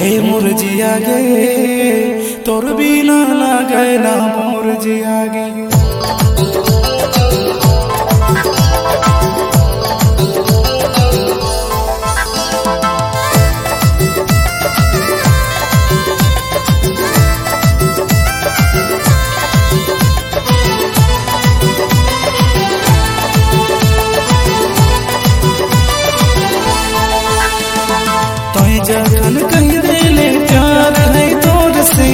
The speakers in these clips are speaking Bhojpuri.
हे मोर जिया गे तोर बिना लागे ना मोर जिया गे। जखन कहीं दिले प्यार है तोर से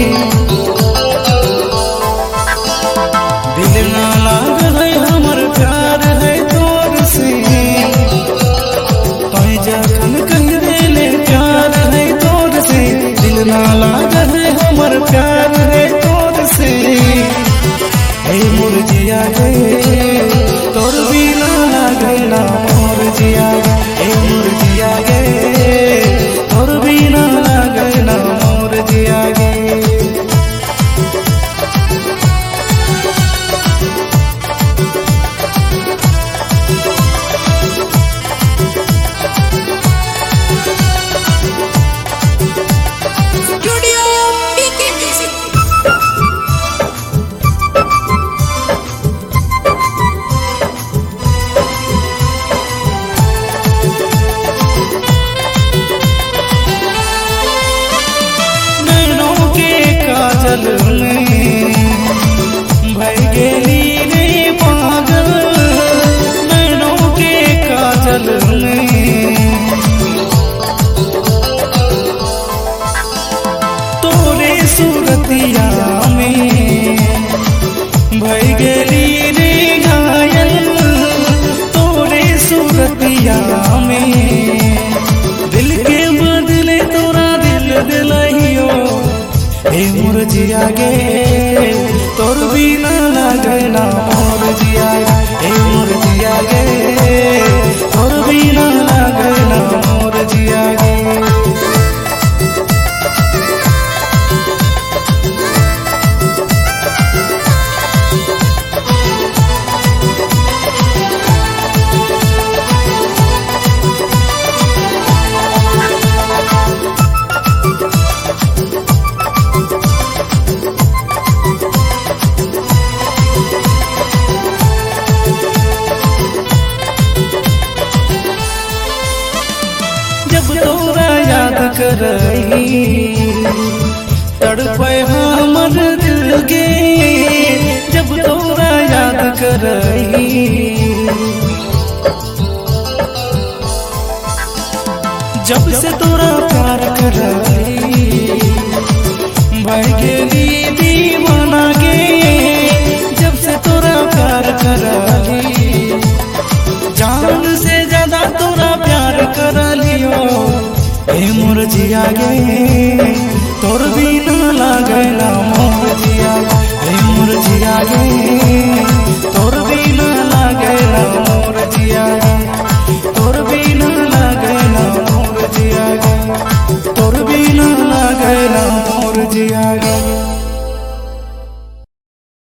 दिल ना लाग है हमर प्यार है तोर से। तो जखन कहीं दिले प्यार है तोर से दिल ना लाग है हमर प्यार है तोर से। हे मोर जिया गे तोर बिना लागे ना मोर जिया गे। हे मोर जिया गे तोर बिना लागे ना मोर जिया गे। काजल में भई गेली रे पागल नैनों के काजल में। तोरे सूरतिया में भई गेली रे घायल तोरे सूरतिया में। दिल के बदले तोरा दिल दिलहियो हे मोर जिया गे तोर बिना लागे ना मोर जिया गे। हे मोर जिया गे तोर बिना लागे ना मोर जिया गे। जब तोरा याद करही तड़पे हमर दिल गे। जब तोरा याद करही जब से तोरा प्यार करही भई गेली दीवाना गे। जब से तोरा प्यार करही जान से ज्यादा तोरा प्यार कर लियो। हे मोर जिया गे तोर बिना लागे ना मोर जिया गे। हे मोर जिया गे तोर बिना लागे ना मोर जिया गे। तोर बिना लागे ना मोर जिया गे। तोर बिना लागे ना मोर जिया गे।